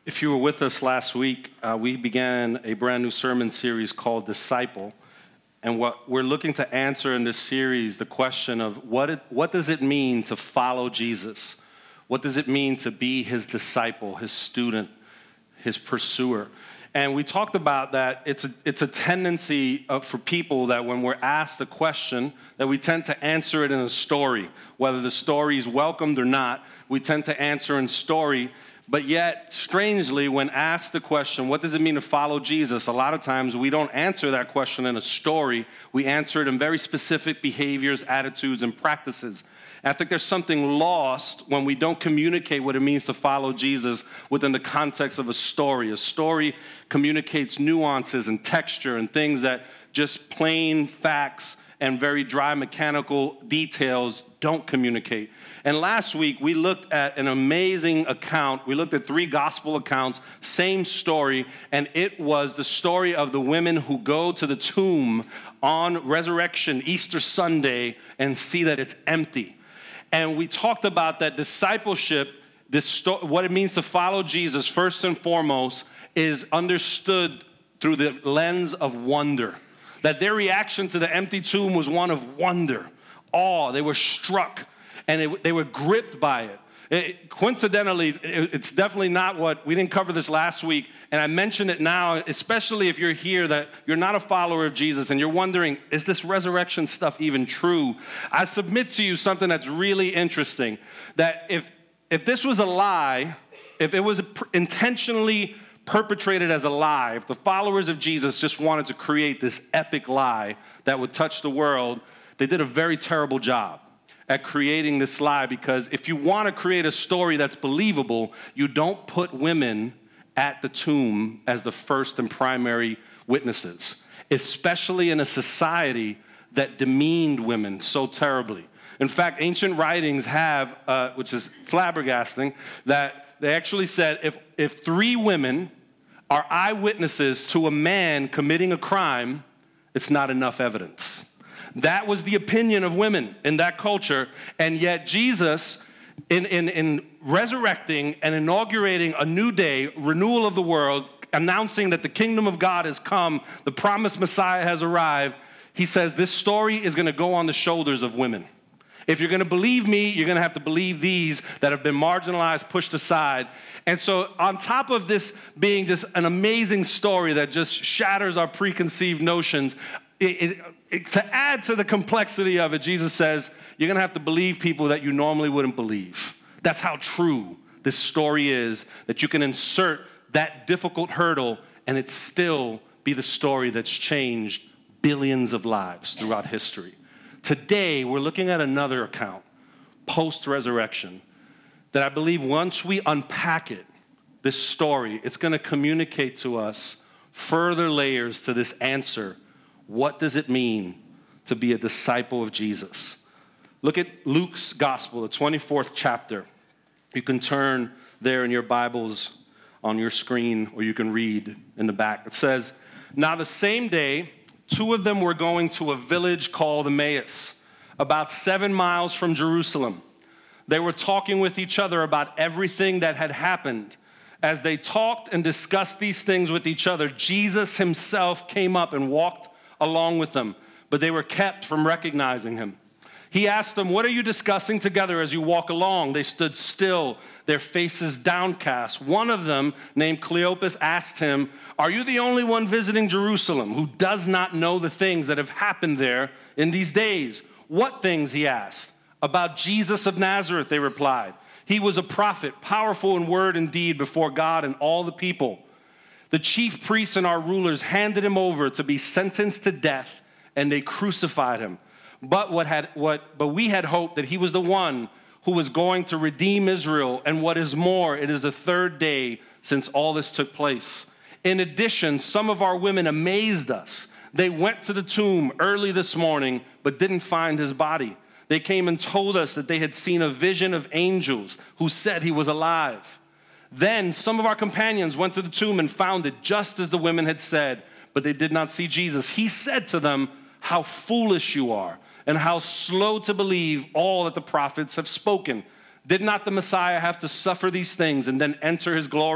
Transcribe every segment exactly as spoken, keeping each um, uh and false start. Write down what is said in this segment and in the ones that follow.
If you were with us last week, uh, we began a brand new sermon series called Disciple. And what we're looking to answer in this series, the question of what it, what does it mean to follow Jesus? What does it mean to be his disciple, his student, his pursuer? And we talked about that it's a, it's a tendency uh, for people that when we're asked a question, that we tend to answer it in a story. Whether the story is welcomed or not, we tend to answer in story. But yet, strangely, when asked the question, what does it mean to follow Jesus? A lot of times we don't answer that question in a story. We answer it in very specific behaviors, attitudes, and practices. And I think there's something lost when we don't communicate what it means to follow Jesus within the context of a story. A story communicates nuances and texture and things that just plain facts and very dry mechanical details don't communicate. And last week, we looked at an amazing account. We looked at three gospel accounts, same story, and it was the story of the women who go to the tomb on Resurrection, Easter Sunday, and see that it's empty. And we talked about that discipleship, this sto- what it means to follow Jesus, first and foremost, is understood through the lens of wonder. That their reaction to the empty tomb was one of wonder, awe. They were struck, and it, they were gripped by it. It coincidentally, it, it's definitely not what, we didn't cover this last week, and I mention it now, especially if you're here that you're not a follower of Jesus, and you're wondering, is this resurrection stuff even true? I submit to you something that's really interesting, that if if this was a lie, if it was intentionally perpetrated as a lie, if the followers of Jesus just wanted to create this epic lie that would touch the world, they did a very terrible job at creating this lie, because if you want to create a story that's believable, you don't put women at the tomb as the first and primary witnesses, especially in a society that demeaned women so terribly. In fact, ancient writings have, uh, which is flabbergasting, that they actually said if, if three women are eyewitnesses to a man committing a crime, it's not enough evidence. That was the opinion of women in that culture, and yet Jesus, in, in, in resurrecting and inaugurating a new day, renewal of the world, announcing that the kingdom of God has come, the promised Messiah has arrived, he says this story is going to go on the shoulders of women. If you're going to believe me, you're going to have to believe these that have been marginalized, pushed aside. And so on top of this being just an amazing story that just shatters our preconceived notions, it, it, it, to add to the complexity of it, Jesus says, you're going to have to believe people that you normally wouldn't believe. That's how true this story is, that you can insert that difficult hurdle and it still be the story that's changed billions of lives throughout history. Today, we're looking at another account, post-resurrection, that I believe once we unpack it, this story, it's going to communicate to us further layers to this answer. What does it mean to be a disciple of Jesus? Look at Luke's gospel, the twenty-fourth chapter. You can turn there in your Bibles on your screen, or you can read in the back. It says, now the same day, two of them were going to a village called Emmaus, about seven miles from Jerusalem. They were talking with each other about everything that had happened. As they talked and discussed these things with each other, Jesus himself came up and walked along with them, but they were kept from recognizing him. He asked them, what are you discussing together as you walk along? They stood still, their faces downcast. One of them, named Cleopas, asked him, are you the only one visiting Jerusalem who does not know the things that have happened there in these days? What things, he asked. About Jesus of Nazareth, they replied. He was a prophet, powerful in word and deed before God and all the people. The chief priests and our rulers handed him over to be sentenced to death, and they crucified him. But what had what but we had hoped that he was the one who was going to redeem Israel, and what is more, it is the third day since all this took place. In addition, some of our women amazed us. They went to the tomb early this morning, but didn't find his body. They came and told us that they had seen a vision of angels who said he was alive. Then some of our companions went to the tomb and found it just as the women had said, but they did not see Jesus. He said to them, how foolish you are, and how slow to believe all that the prophets have spoken. Did not the Messiah have to suffer these things and then enter his glory?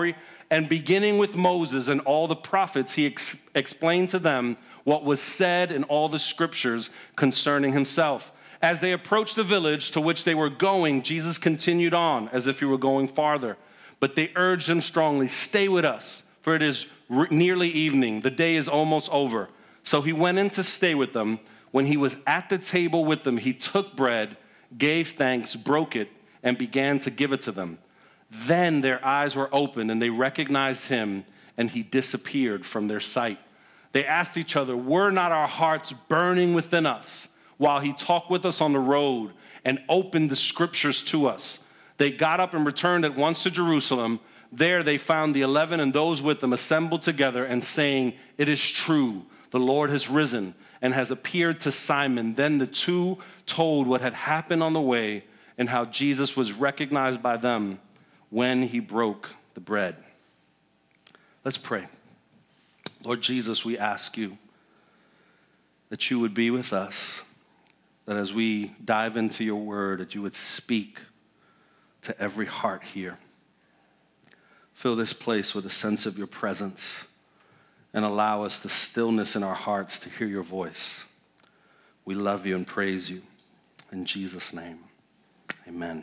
And beginning with Moses and all the prophets, he ex- explained to them what was said in all the scriptures concerning himself. As they approached the village to which they were going, Jesus continued on as if he were going farther. But they urged him strongly, "Stay with us, for it is re- nearly evening. The day is almost over." So he went in to stay with them. When he was at the table with them, he took bread, gave thanks, broke it, and began to give it to them. Then their eyes were opened, and they recognized him, and he disappeared from their sight. They asked each other, "Were not our hearts burning within us while he talked with us on the road and opened the scriptures to us?" They got up and returned at once to Jerusalem. There they found the eleven and those with them assembled together and saying, "It is true, the Lord has risen and has appeared to Simon." Then the two told what had happened on the way and how Jesus was recognized by them when he broke the bread. Let's pray. Lord Jesus, we ask you that you would be with us, that as we dive into your word, that you would speak to every heart here. Fill this place with a sense of your presence and allow us the stillness in our hearts to hear your voice. We love you and praise you. In Jesus' name, amen.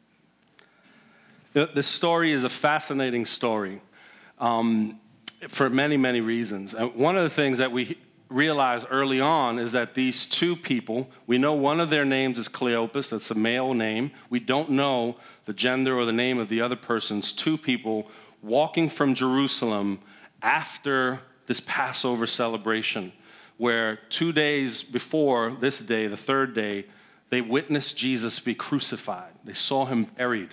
This story is a fascinating story um, for many, many reasons. And one of the things that we realize early on is that these two people, we know one of their names is Cleopas, that's a male name. We don't know the gender or the name of the other person's. Two people walking from Jerusalem after this Passover celebration, where two days before this day, the third day, they witnessed Jesus be crucified. They saw him buried.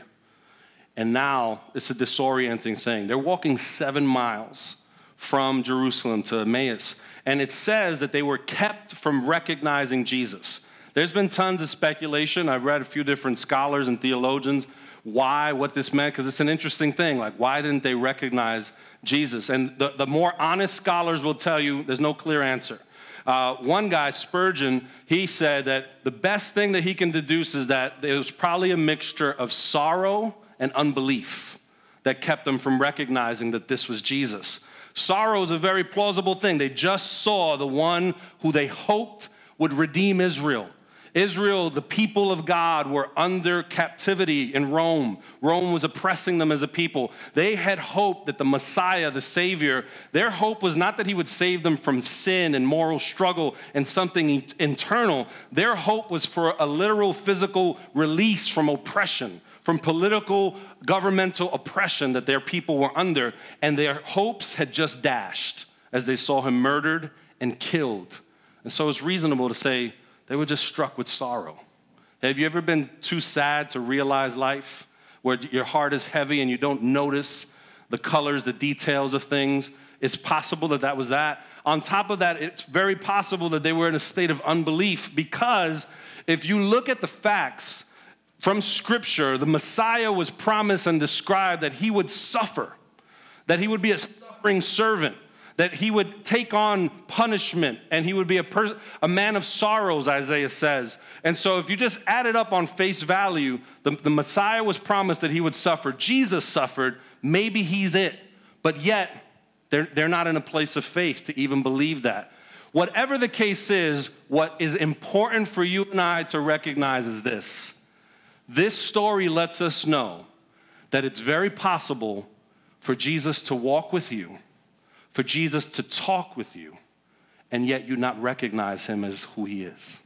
And now it's a disorienting thing. They're walking seven miles from Jerusalem to Emmaus. And it says that they were kept from recognizing Jesus. There's been tons of speculation. I've read a few different scholars and theologians why, what this meant, because it's an interesting thing. Like, why didn't they recognize Jesus? And the, the more honest scholars will tell you there's no clear answer. Uh, one guy, Spurgeon, he said that the best thing that he can deduce is that there was probably a mixture of sorrow and unbelief that kept them from recognizing that this was Jesus. Sorrow is a very plausible thing. They just saw the one who they hoped would redeem Israel. Israel, the people of God, were under captivity in Rome. Rome was oppressing them as a people. They had hoped that the Messiah, the Savior, their hope was not that he would save them from sin and moral struggle and something internal. Their hope was for a literal physical release from oppression, from political, governmental oppression that their people were under, and their hopes had just dashed as they saw him murdered and killed. And so it's reasonable to say they were just struck with sorrow. Have you ever been too sad to realize life, where your heart is heavy and you don't notice the colors, the details of things? It's possible that that was that. On top of that, it's very possible that they were in a state of unbelief, because if you look at the facts from Scripture, the Messiah was promised and described that he would suffer, that he would be a suffering servant, that he would take on punishment, and he would be a, pers- a man of sorrows, Isaiah says. And so if you just add it up on face value, the, the Messiah was promised that he would suffer. Jesus suffered. Maybe he's it. But yet, they're, they're not in a place of faith to even believe that. Whatever the case is, what is important for you and I to recognize is this. This story lets us know that it's very possible for Jesus to walk with you, for Jesus to talk with you, and yet you not recognize him as who he is.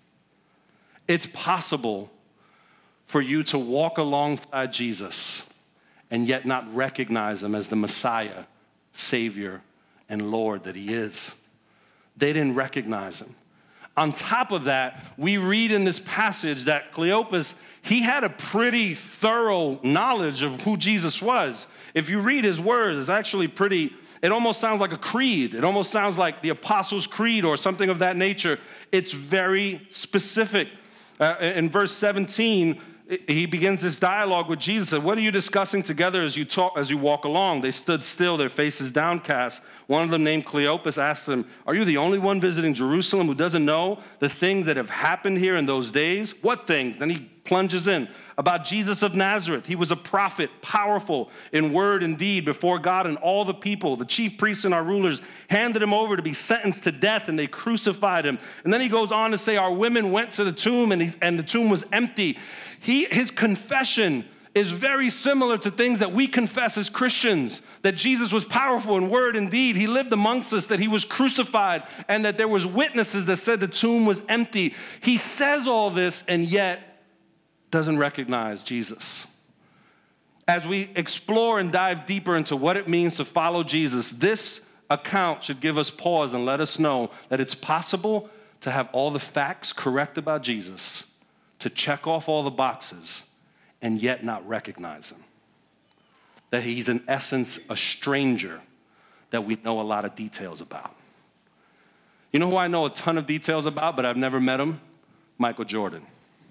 It's possible for you to walk alongside Jesus and yet not recognize him as the Messiah, Savior, and Lord that he is. They didn't recognize him. On top of that, we read in this passage that Cleopas, he had a pretty thorough knowledge of who Jesus was. If you read his words, it's actually pretty, it almost sounds like a creed. It almost sounds like the Apostles' Creed or something of that nature. It's very specific. Uh, in verse seventeen, he begins this dialogue with Jesus. What are you discussing together as you talk, as you walk along? They stood still, their faces downcast. One of them, named Cleopas, asked them, "Are you the only one visiting Jerusalem who doesn't know the things that have happened here in those days?" "What things?" Then he plunges in. About Jesus of Nazareth, he was a prophet, powerful in word and deed before God and all the people. The chief priests and our rulers handed him over to be sentenced to death, and they crucified him. And then he goes on to say, our women went to the tomb, and, he's, and the tomb was empty. He, his confession is very similar to things that we confess as Christians, that Jesus was powerful in word and deed. He lived amongst us, that he was crucified, and that there was witnesses that said the tomb was empty. He says all this, and yet doesn't recognize Jesus. As we explore and dive deeper into what it means to follow Jesus, this account should give us pause and let us know that it's possible to have all the facts correct about Jesus, to check off all the boxes, and yet not recognize him. That he's in essence a stranger that we know a lot of details about. You know who I know a ton of details about, but I've never met him? Michael Jordan.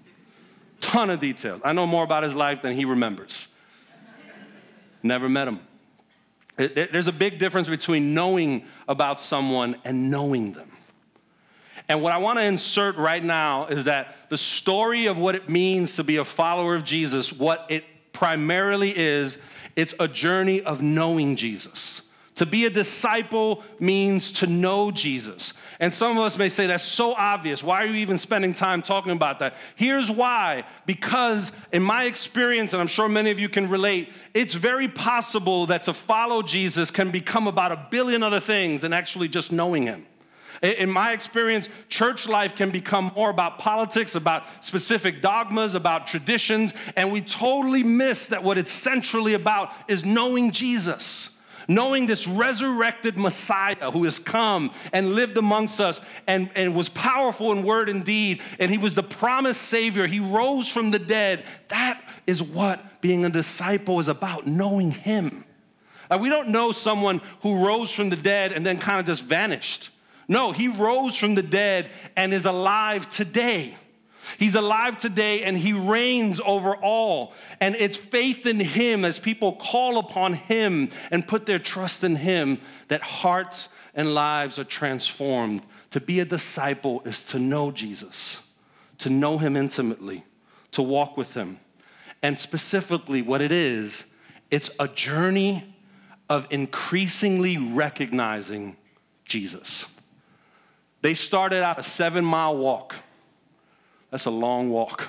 Ton of details. I know more about his life than he remembers. Never met him. It, it, there's a big difference between knowing about someone and knowing them. And what I want to insert right now is that the story of what it means to be a follower of Jesus, what it primarily is, it's a journey of knowing Jesus. To be a disciple means to know Jesus. And some of us may say, that's so obvious. Why are you even spending time talking about that? Here's why. Because in my experience, and I'm sure many of you can relate, it's very possible that to follow Jesus can become about a billion other things than actually just knowing him. In my experience, church life can become more about politics, about specific dogmas, about traditions, and we totally miss that what it's centrally about is knowing Jesus. Knowing this resurrected Messiah who has come and lived amongst us and, and was powerful in word and deed, and he was the promised Savior. He rose from the dead. That is what being a disciple is about, knowing him. Like, we don't know someone who rose from the dead and then kind of just vanished. No, he rose from the dead and is alive today. He's alive today, and he reigns over all. And it's faith in him as people call upon him and put their trust in him that hearts and lives are transformed. To be a disciple is to know Jesus, to know him intimately, to walk with him. And specifically what it is, it's a journey of increasingly recognizing Jesus. They started out a seven-mile walk. That's a long walk.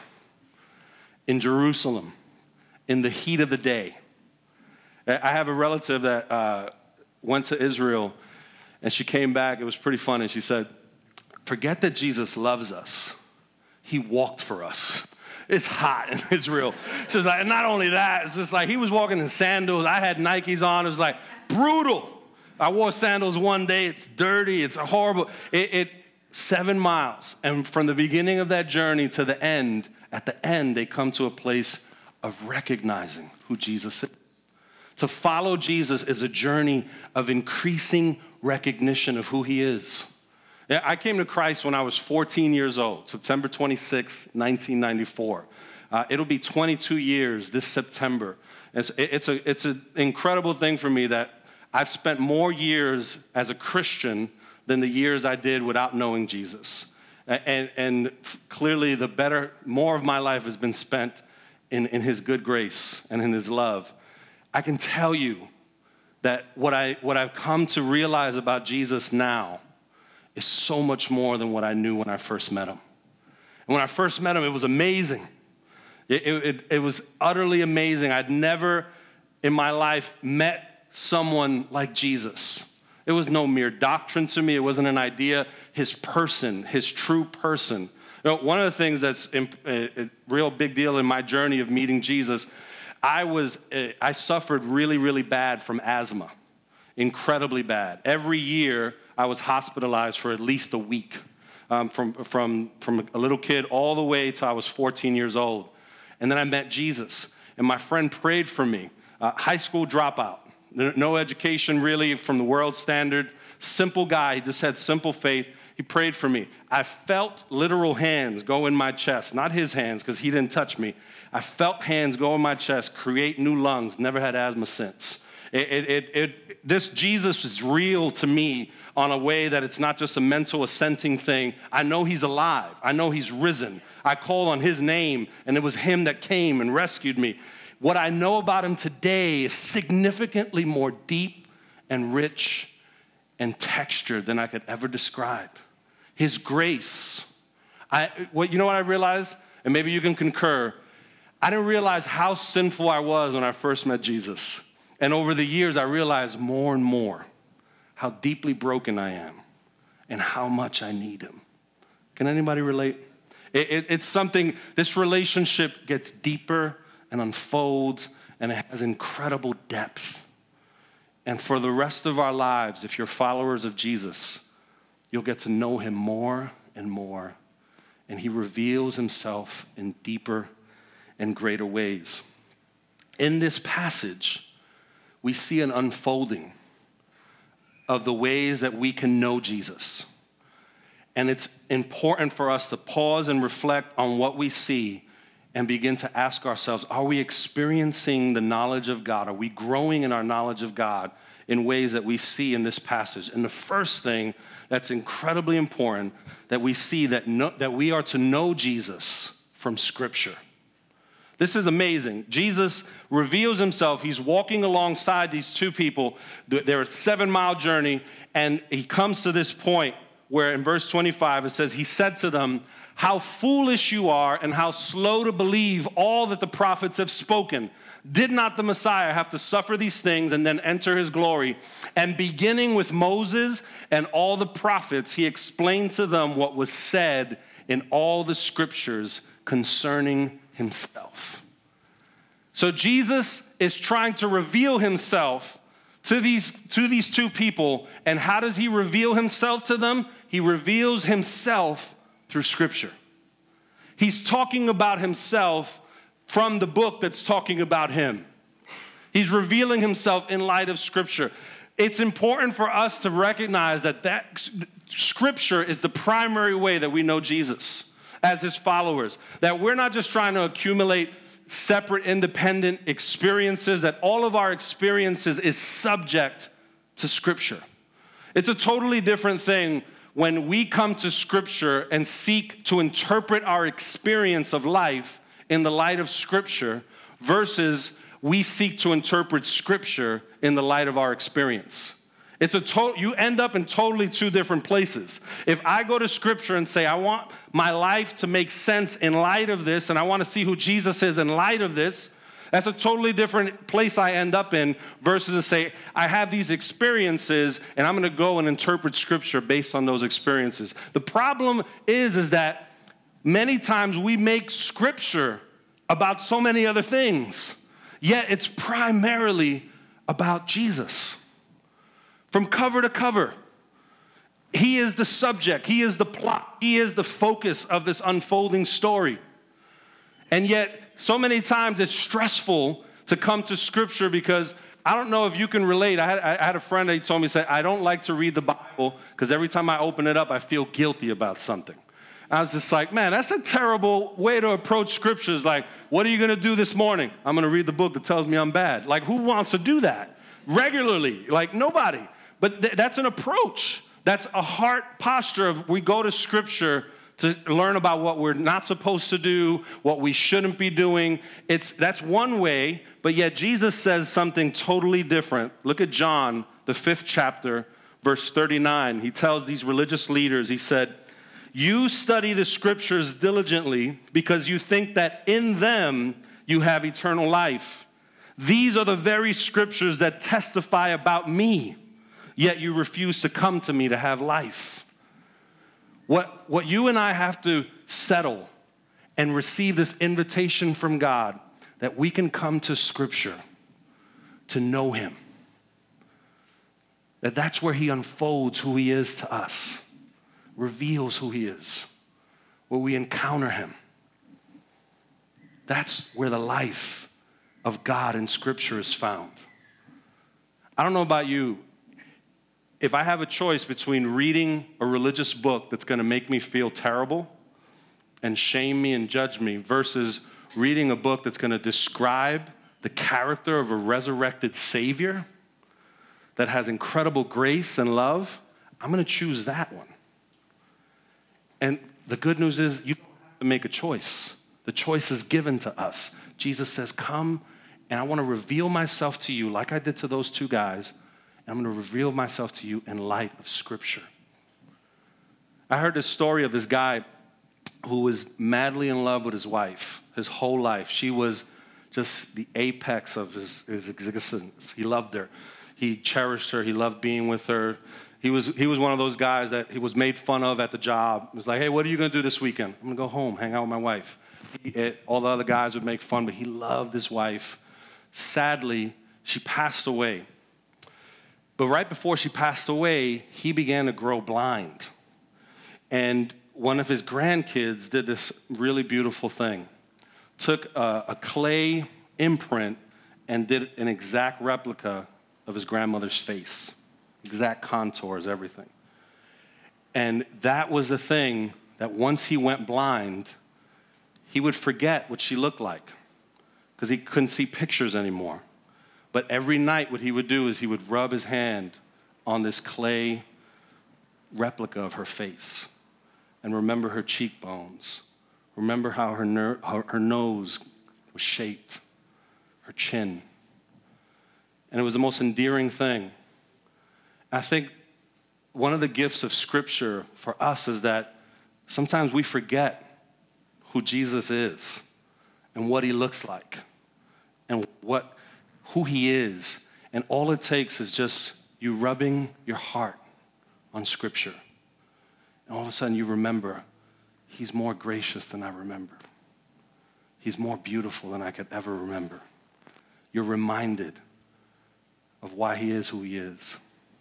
In Jerusalem, in the heat of the day. I have a relative that uh, went to Israel, and she came back. It was pretty funny. She said, forget that Jesus loves us. He walked for us. It's hot in Israel. She's like, and not only that, it's just like he was walking in sandals. I had Nikes on. It was like brutal. I wore sandals one day. It's dirty. It's horrible. It, it Seven miles, and from the beginning of that journey to the end, at the end, they come to a place of recognizing who Jesus is. To follow Jesus is a journey of increasing recognition of who he is. I came to Christ when I was fourteen years old, September twenty-sixth, nineteen ninety-four. Uh, it'll be twenty-two years this September. It's, it's, a, it's an incredible thing for me that I've spent more years as a Christian than the years I did without knowing Jesus. And, and clearly the better, more of my life has been spent in, in his good grace and in his love. I can tell you that what, I, what I've come to realize about Jesus now is so much more than what I knew when I first met him. And when I first met him, it was amazing. It, it, it was utterly amazing. I'd never in my life met someone like Jesus. It was no mere doctrine to me. It wasn't an idea. His person, his true person. You know, one of the things that's a, a real big deal in my journey of meeting Jesus, I was I suffered really, really bad from asthma, incredibly bad. Every year, I was hospitalized for at least a week, um, from from from a little kid all the way till I was fourteen years old, and then I met Jesus, and my friend prayed for me. Uh, high school dropout. No education really from the world standard. Simple guy. He just had simple faith. He prayed for me. I felt literal hands go in my chest. Not his hands, because he didn't touch me. I felt hands go in my chest, create new lungs. Never had asthma since. It, it, it, it, this Jesus is real to me on a way that it's not just a mental assenting thing. I know he's alive. I know he's risen. I call on his name, and it was him that came and rescued me. What I know about him today is significantly more deep and rich and textured than I could ever describe. His grace. I, what, you know what I realized? And maybe you can concur. I didn't realize how sinful I was when I first met Jesus. And over the years, I realized more and more how deeply broken I am and how much I need him. Can anybody relate? It, it, it's something, this relationship gets deeper and unfolds, and it has incredible depth. And for the rest of our lives, if you're followers of Jesus, you'll get to know him more and more. And he reveals himself in deeper and greater ways. In this passage, we see an unfolding of the ways that we can know Jesus. And it's important for us to pause and reflect on what we see and begin to ask ourselves, are we experiencing the knowledge of God? Are we growing in our knowledge of God in ways that we see in this passage? And the first thing that's incredibly important, that we see that, no, that we are to know Jesus from Scripture. This is amazing. Jesus reveals himself. He's walking alongside these two people. They're a seven-mile journey, and he comes to this point where in verse twenty-five it says, he said to them, how foolish you are and how slow to believe all that the prophets have spoken. Did not the Messiah have to suffer these things and then enter his glory? And beginning with Moses and all the prophets, he explained to them what was said in all the scriptures concerning himself. So Jesus is trying to reveal himself to these, to these two people. And how does he reveal himself to them? He reveals himself through Scripture. He's talking about himself from the book that's talking about him. He's revealing himself in light of Scripture. It's important for us to recognize that, that Scripture is the primary way that we know Jesus as his followers. That we're not just trying to accumulate separate, independent experiences, that all of our experiences is subject to Scripture. It's a totally different thing when we come to Scripture and seek to interpret our experience of life in the light of Scripture versus we seek to interpret Scripture in the light of our experience. It's a to- you end up in totally two different places. If I go to Scripture and say, I want my life to make sense in light of this, and I want to see who Jesus is in light of this, that's a totally different place I end up in versus to say, I have these experiences, and I'm going to go and interpret Scripture based on those experiences. The problem is, is that many times we make Scripture about so many other things, yet it's primarily about Jesus. From cover to cover, he is the subject, he is the plot, he is the focus of this unfolding story. And yet, so many times it's stressful to come to Scripture because I don't know if you can relate. I had, I had a friend that told me, said, I don't like to read the Bible because every time I open it up, I feel guilty about something. I was just like, man, that's a terrible way to approach Scriptures. Like, what are you going to do this morning? I'm going to read the book that tells me I'm bad. Like, who wants to do that regularly? Like, nobody. But th- that's an approach. That's a heart posture of we go to Scripture to learn about what we're not supposed to do, what we shouldn't be doing. It's that's one way, but yet Jesus says something totally different. Look at John, the fifth chapter, verse thirty-nine. He tells these religious leaders, he said, you study the Scriptures diligently because you think that in them you have eternal life. These are the very Scriptures that testify about me, yet you refuse to come to me to have life. What, what you and I have to settle and receive this invitation from God that we can come to Scripture to know him. That that's where he unfolds who he is to us, reveals who he is, where we encounter him. That's where the life of God in Scripture is found. I don't know about you. If I have a choice between reading a religious book that's going to make me feel terrible and shame me and judge me versus reading a book that's going to describe the character of a resurrected Savior, that has incredible grace and love, I'm going to choose that one. And the good news is you don't have to make a choice. The choice is given to us. Jesus says, come, and I want to reveal myself to you like I did to those two guys, and I'm going to reveal myself to you in light of Scripture. I heard this story of this guy who was madly in love with his wife his whole life. She was just the apex of his, his existence. He loved her. He cherished her. He loved being with her. He was, he was one of those guys that he was made fun of at the job. He was like, hey, what are you going to do this weekend? I'm going to go home, hang out with my wife. He, it, all the other guys would make fun, but he loved his wife. Sadly, she passed away. But right before she passed away, he began to grow blind. And one of his grandkids did this really beautiful thing. Took a, a clay imprint and did an exact replica of his grandmother's face. Exact contours, everything. And that was the thing that once he went blind, he would forget what she looked like because he couldn't see pictures anymore. But every night what he would do is he would rub his hand on this clay replica of her face and remember her cheekbones. Remember how her, ner- her, her nose was shaped, her chin. And it was the most endearing thing. I think one of the gifts of Scripture for us is that sometimes we forget who Jesus is and what he looks like and what who he is. And all it takes is just you rubbing your heart on Scripture. And all of a sudden you remember, he's more gracious than I remember. He's more beautiful than I could ever remember. You're reminded of why he is who he is.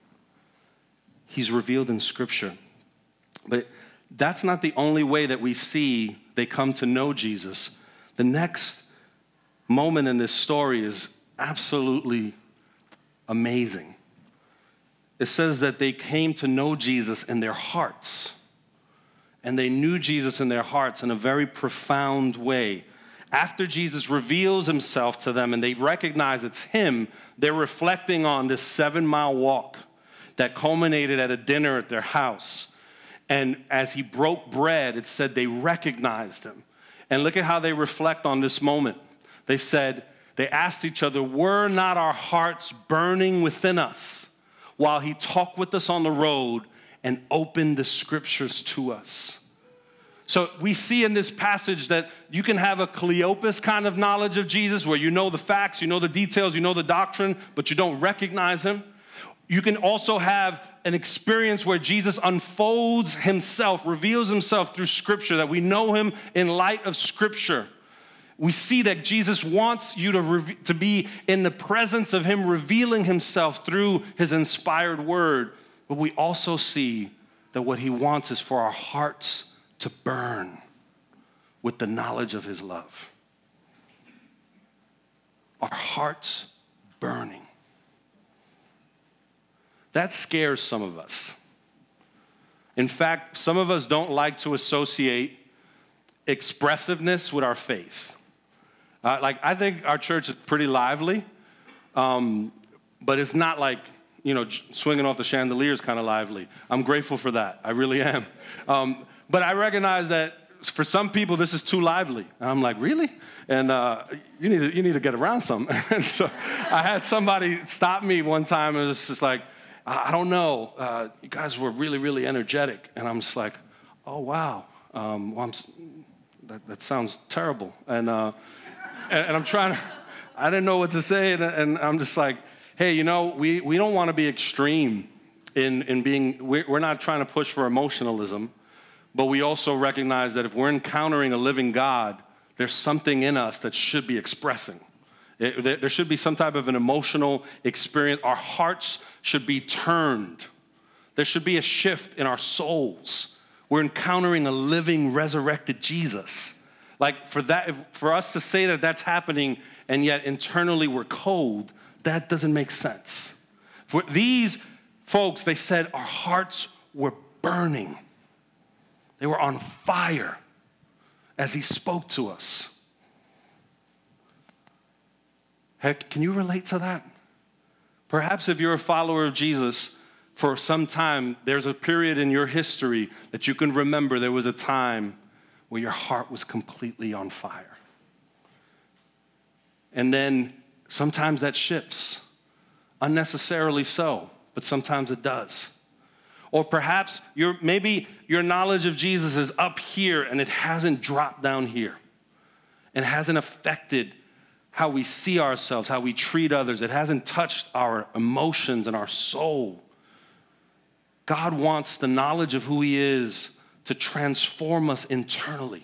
He's revealed in Scripture. But that's not the only way that we see they come to know Jesus. The next moment in this story is absolutely amazing. It says that they came to know Jesus in their hearts. And they knew Jesus in their hearts in a very profound way. After Jesus reveals himself to them and they recognize it's him, they're reflecting on this seven-mile walk that culminated at a dinner at their house. And as he broke bread, it said they recognized him. And look at how they reflect on this moment. They said, they asked each other, were not our hearts burning within us while he talked with us on the road and opened the Scriptures to us? So we see in this passage that you can have a Cleopas kind of knowledge of Jesus where you know the facts, you know the details, you know the doctrine, but you don't recognize him. You can also have an experience where Jesus unfolds himself, reveals himself through Scripture, that we know him in light of Scripture. We see that Jesus wants you to, re- to be in the presence of him revealing himself through his inspired word. But we also see that what he wants is for our hearts to burn with the knowledge of his love. Our hearts burning. That scares some of us. In fact, some of us don't like to associate expressiveness with our faith. Uh, like, I think our church is pretty lively, um, but it's not like, you know, swinging off the chandeliers kind of lively. I'm grateful for that. I really am. Um, but I recognize that for some people, this is too lively. And I'm like, really? And uh, you need to, you need to get around something. And so I had somebody stop me one time and it was just like, I don't know. Uh, you guys were really, really energetic. And I'm just like, oh, wow. Um, well, I'm, that, that sounds terrible. And, uh, and, and I'm trying to, I didn't know what to say. And, and I'm just like, hey, you know, we, we don't want to be extreme in, in being, we're, we're not trying to push for emotionalism. But we also recognize that if we're encountering a living God, there's something in us that should be expressing. It, there should be some type of an emotional experience. Our hearts should be turned. There should be a shift in our souls. We're encountering a living, resurrected Jesus. Like for that, for us to say that that's happening and yet internally we're cold, that doesn't make sense. For these folks, they said our hearts were burning. They were on fire as he spoke to us. Heck, can you relate to that? Perhaps if you're a follower of Jesus for some time, there's a period in your history that you can remember there was a time where your heart was completely on fire. And then sometimes that shifts, unnecessarily so, but sometimes it does. Or perhaps your, maybe your knowledge of Jesus is up here and it hasn't dropped down here and hasn't affected how we see ourselves, how we treat others. It hasn't touched our emotions and our soul. God wants the knowledge of who he is to transform us internally,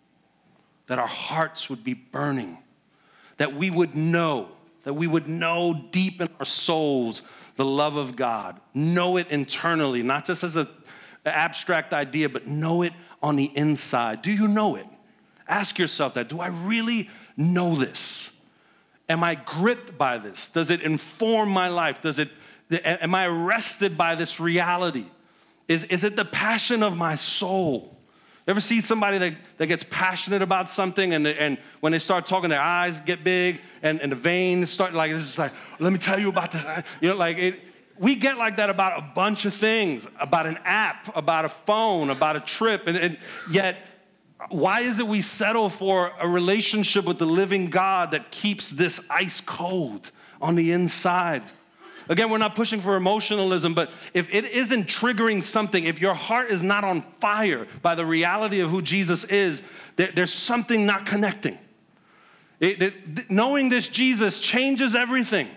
that our hearts would be burning, that we would know, that we would know deep in our souls the love of God, know it internally, not just as an abstract idea, but know it on the inside. Do you know it? Ask yourself that. Do I really know this? Am I gripped by this? Does it inform my life? Does it, am I arrested by this reality? Is, is it the passion of my soul? Ever see somebody that, that gets passionate about something and, and when they start talking, their eyes get big and, and the veins start like, it's just like, let me tell you about this. You know, like it, we get like that about a bunch of things, about an app, about a phone, about a trip. And, and yet, why is it we settle for a relationship with the living God that keeps this ice cold on the inside? Again, we're not pushing for emotionalism, but if it isn't triggering something, if your heart is not on fire by the reality of who Jesus is, there, there's something not connecting. It, it, knowing this Jesus changes everything.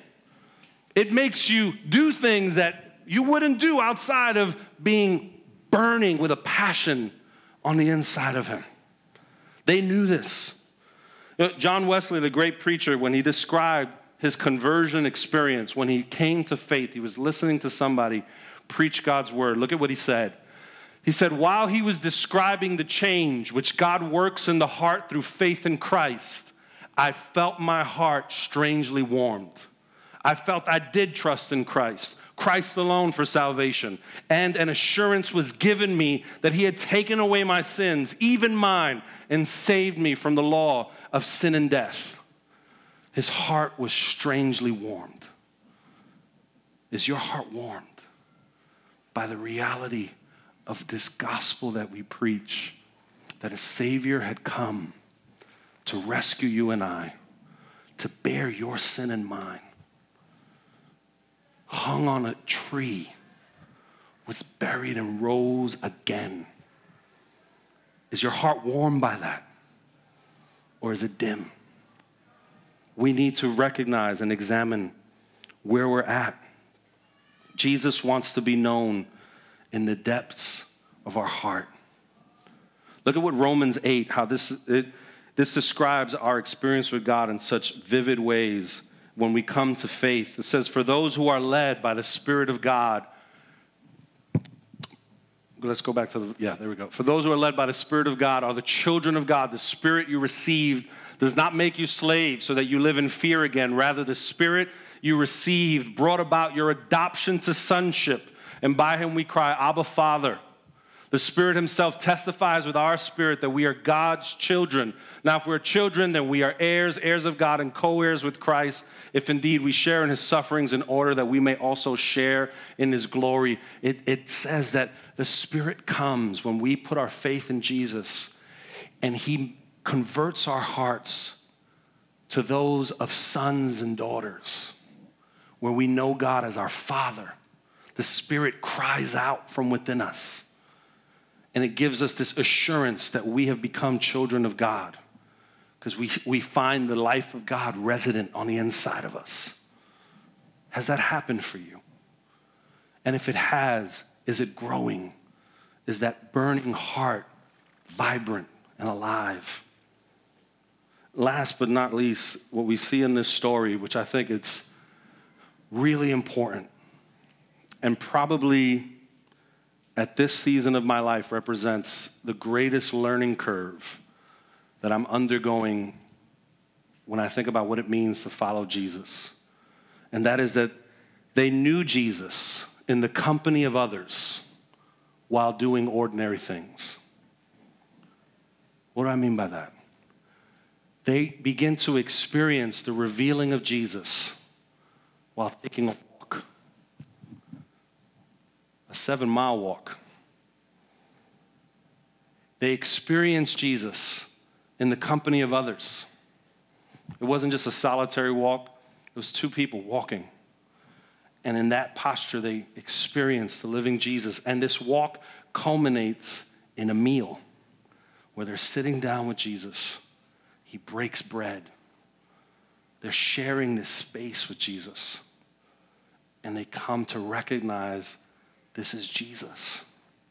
It makes you do things that you wouldn't do outside of being burning with a passion on the inside of him. They knew this. You know, John Wesley, the great preacher, when he described his conversion experience, when he came to faith, he was listening to somebody preach God's word. Look at what he said. He said, while he was describing the change which God works in the heart through faith in Christ, I felt my heart strangely warmed. I felt I did trust in Christ, Christ alone for salvation, and an assurance was given me that he had taken away my sins, even mine, and saved me from the law of sin and death. His heart was strangely warmed. Is your heart warmed by the reality of this gospel that we preach, that a Savior had come to rescue you and I, to bear your sin and mine, hung on a tree, was buried and rose again? Is your heart warmed by that? Or is it dim? We need to recognize and examine where we're at. Jesus wants to be known in the depths of our heart. Look at what Romans eight, how this, it, this describes our experience with God in such vivid ways when we come to faith. It says, for those who are led by the Spirit of God, let's go back to the, yeah, there we go. For those who are led by the Spirit of God are the children of God. The Spirit you received does not make you slaves so that you live in fear again. Rather, the Spirit you received brought about your adoption to sonship, and by him we cry, Abba, Father. The Spirit himself testifies with our spirit that we are God's children. Now, if we're children, then we are heirs, heirs of God, and co-heirs with Christ, if indeed we share in his sufferings in order that we may also share in his glory. It, it says that the Spirit comes when we put our faith in Jesus, and he converts our hearts to those of sons and daughters, where we know God as our Father. The Spirit cries out from within us, and it gives us this assurance that we have become children of God, because we, we find the life of God resident on the inside of us. Has that happened for you? And if it has, is it growing? Is that burning heart vibrant and alive? Last but not least, what we see in this story, which I think it's really important, and probably at this season of my life represents the greatest learning curve that I'm undergoing when I think about what it means to follow Jesus. And that is that they knew Jesus in the company of others while doing ordinary things. What do I mean by that? They begin to experience the revealing of Jesus while taking a walk seven-mile walk. They experienced Jesus in the company of others. It wasn't just a solitary walk. It was two people walking. And in that posture, they experienced the living Jesus. And this walk culminates in a meal where they're sitting down with Jesus. He breaks bread. They're sharing this space with Jesus. And they come to recognize this is Jesus.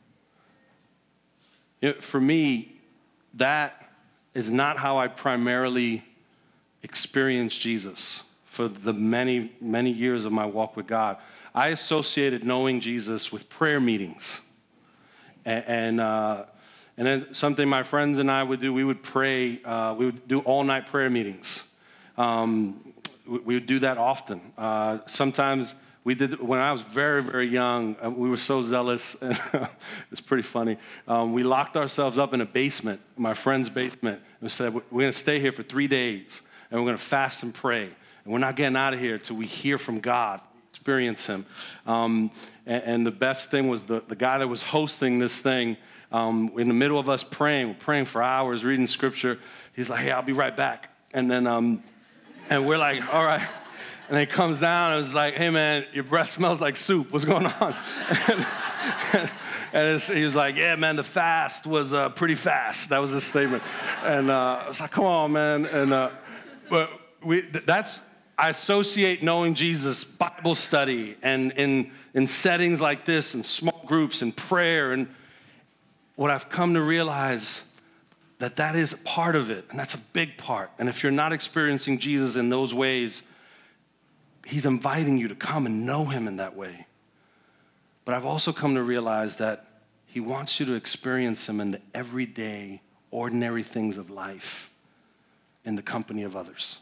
You know, for me, that is not how I primarily experienced Jesus for the many, many years of my walk with God. I associated knowing Jesus with prayer meetings. And, and, uh, and then something my friends and I would do, we would pray, uh, we would do all-night prayer meetings. Um, we, we would do that often. Uh, sometimes we did, when I was very, very young, uh, we were so zealous, and it's pretty funny. Um, we locked ourselves up in a basement, my friend's basement, and we said, we're going to stay here for three days, and we're going to fast and pray. And we're not getting out of here until we hear from God, experience him. Um, and, and the best thing was the, the guy that was hosting this thing, um, in the middle of us praying, we're praying for hours, reading scripture. He's like, hey, I'll be right back. And then, um, and we're like, all right. And then he comes down and it's like, hey, man, your breath smells like soup. What's going on? and and it's, he was like, yeah, man, the fast was uh, pretty fast. That was his statement. And uh, I was like, come on, man. And uh, but we that's, I associate knowing Jesus, Bible study, and in, in settings like this, in small groups, and prayer. And what I've come to realize that that is part of it, and that's a big part. And if you're not experiencing Jesus in those ways, he's inviting you to come and know him in that way. But I've also come to realize that he wants you to experience him in the everyday, ordinary things of life in the company of others.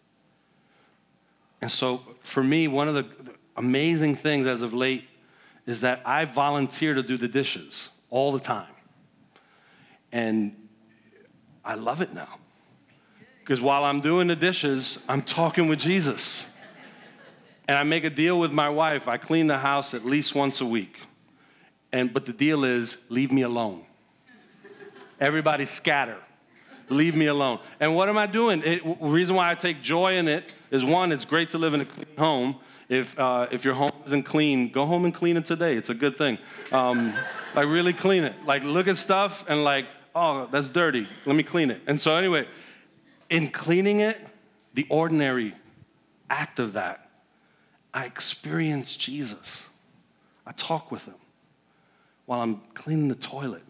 And so for me, one of the amazing things as of late is that I volunteer to do the dishes all the time. And I love it now. Because while I'm doing the dishes, I'm talking with Jesus. And I make a deal with my wife. I clean the house at least once a week. And but the deal is, leave me alone. Everybody scatter. Leave me alone. And what am I doing? The reason why I take joy in it is, one, it's great to live in a clean home. If uh, if your home isn't clean, go home and clean it today. It's a good thing. Um, like, really clean it. Like, look at stuff and like, oh, that's dirty. Let me clean it. And so anyway, in cleaning it, the ordinary act of that, I experience Jesus. I talk with him while I'm cleaning the toilet.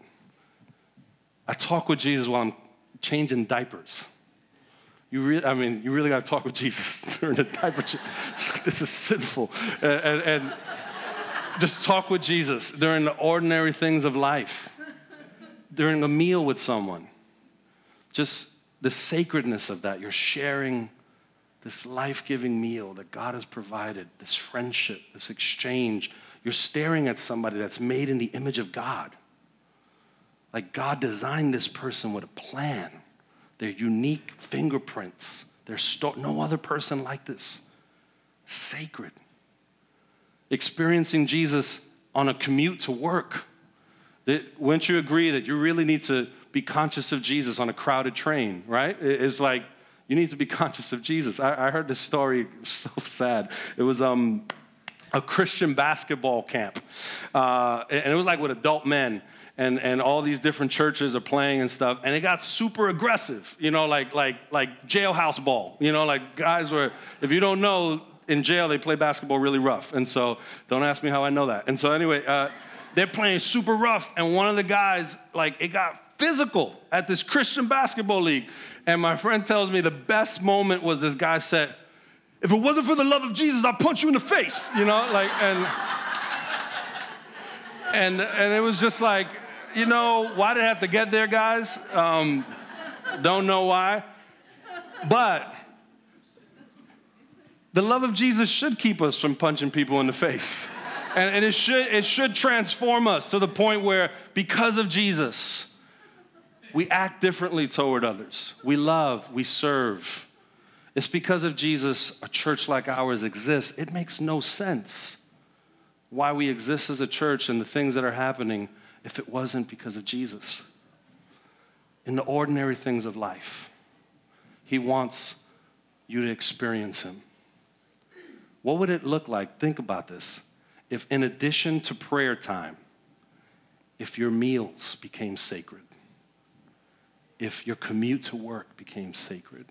I talk with Jesus while I'm changing diapers. You really, I mean, you really got to talk with Jesus during the diaper change. This is sinful. And, and, and just talk with Jesus during the ordinary things of life, during a meal with someone. Just the sacredness of that. You're sharing this life-giving meal that God has provided, this friendship, this exchange. You're staring at somebody that's made in the image of God. Like, God designed this person with a plan. Their unique fingerprints. There's sto- no other person like this. Sacred. Experiencing Jesus on a commute to work. That, wouldn't you agree that you really need to be conscious of Jesus on a crowded train, right? It's like, you need to be conscious of Jesus. I, I heard this story, so sad. It was um, a Christian basketball camp. Uh, and it was like with adult men. And, and all these different churches are playing and stuff. And it got super aggressive, you know, like like like jailhouse ball. You know, like guys were, if you don't know, in jail they play basketball really rough. And so don't ask me how I know that. And so anyway, uh, they're playing super rough. And one of the guys, like, it got physical at this Christian basketball league. And my friend tells me the best moment was this guy said, if it wasn't for the love of Jesus, I'd punch you in the face. You know, like, and and and it was just like, you know, why did it have to get there, guys? Um, don't know why. But the love of Jesus should keep us from punching people in the face. And, and it should it should transform us to the point where, because of Jesus, we act differently toward others. We love, we serve. It's because of Jesus a church like ours exists. It makes no sense why we exist as a church and the things that are happening if it wasn't because of Jesus. In the ordinary things of life, he wants you to experience him. What would it look like? Think about this. If in addition to prayer time, if your meals became sacred, if your commute to work became sacred,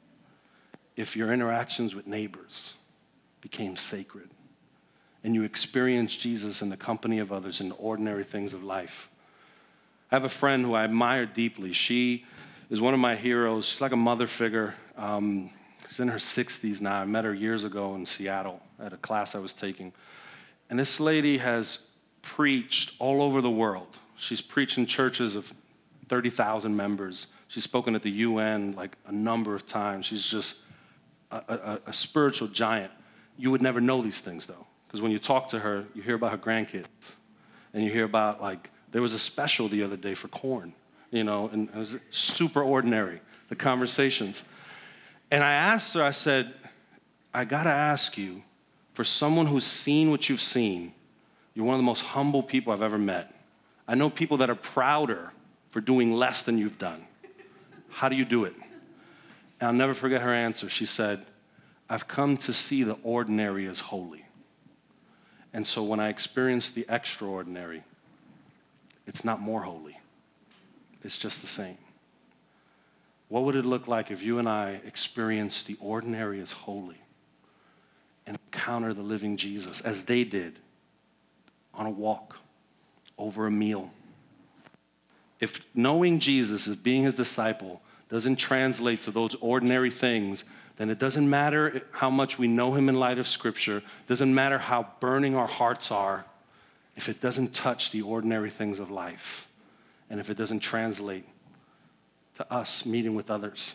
if your interactions with neighbors became sacred, and you experience Jesus in the company of others in the ordinary things of life. I have a friend who I admire deeply. She is one of my heroes. She's like a mother figure. Um, she's in her sixties now. I met her years ago in Seattle at a class I was taking. And this lady has preached all over the world. She's preached in churches of thirty thousand members. She's spoken at the U N like a number of times. She's just a, a, a spiritual giant. You would never know these things, though. Because when you talk to her, you hear about her grandkids. And you hear about, like, there was a special the other day for corn, you know, and it was super ordinary, the conversations. And I asked her, I said, I got to ask you, for someone who's seen what you've seen, you're one of the most humble people I've ever met. I know people that are prouder for doing less than you've done. How do you do it? And I'll never forget her answer. She said, I've come to see the ordinary as holy. And so when I experience the extraordinary, it's not more holy. It's just the same. What would it look like if you and I experienced the ordinary as holy and encounter the living Jesus as they did on a walk, over a meal? If knowing Jesus as being his disciple doesn't translate to those ordinary things, then it doesn't matter how much we know him in light of Scripture, doesn't matter how burning our hearts are, if it doesn't touch the ordinary things of life, and if it doesn't translate to us meeting with others.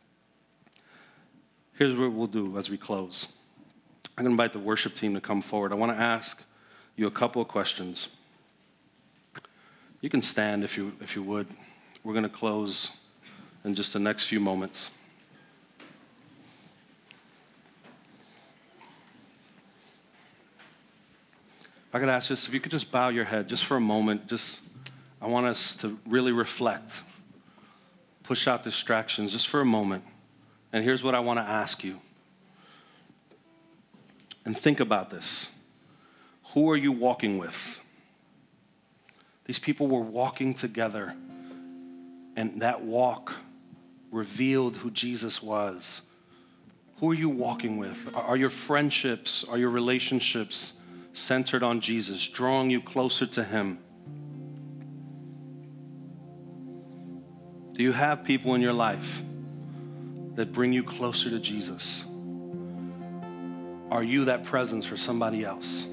Here's what we'll do as we close. I'm going to invite the worship team to come forward. I want to ask you a couple of questions. You can stand if you, if you would. We're going to close in just the next few moments. I could ask just if you could just bow your head just for a moment. Just, I want us to really reflect, push out distractions just for a moment. And here's what I want to ask you. And think about this. Who are you walking with? These people were walking together, and that walk revealed who Jesus was. Who are you walking with? Are your friendships, are your relationships centered on Jesus, drawing you closer to him? Do you have people in your life that bring you closer to Jesus? Are you that presence for somebody else? I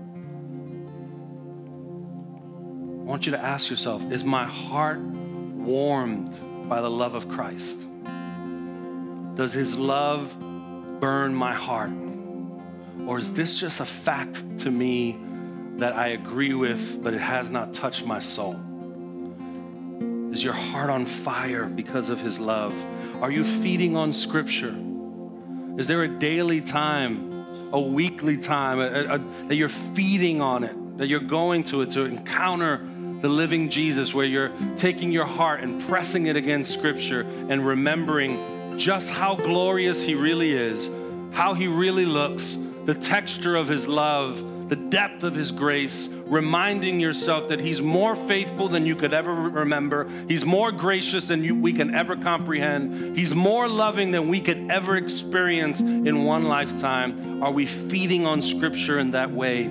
want you to ask yourself, is my heart warmed by the love of Christ? Does his love burn my heart? Or is this just a fact to me that I agree with, but it has not touched my soul? Is your heart on fire because of his love? Are you feeding on Scripture? Is there a daily time, a weekly time, a, a, that you're feeding on it, that you're going to it to encounter the living Jesus, where you're taking your heart and pressing it against Scripture and remembering just how glorious he really is, how he really looks, the texture of his love, the depth of his grace, reminding yourself that he's more faithful than you could ever remember. He's more gracious than you, we can ever comprehend. He's more loving than we could ever experience in one lifetime. Are we feeding on Scripture in that way?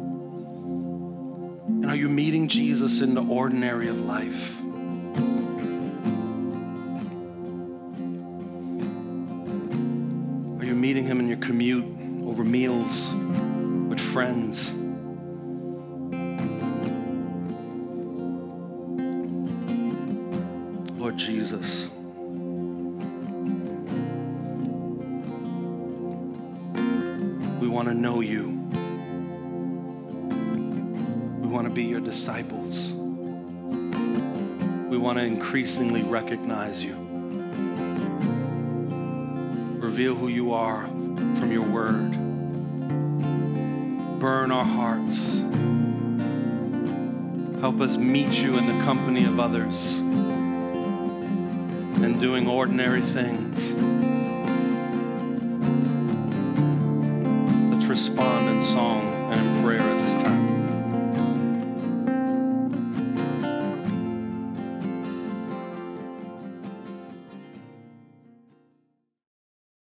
And are you meeting Jesus in the ordinary of life? Are you meeting him in your commute, over meals, with friends? Lord Jesus, we want to know you. We want to be your disciples. We want to increasingly recognize you. Reveal who you are from your word. burn our hearts. Help us meet you in the company of others and doing ordinary things. Let's respond in song and in prayer at this time.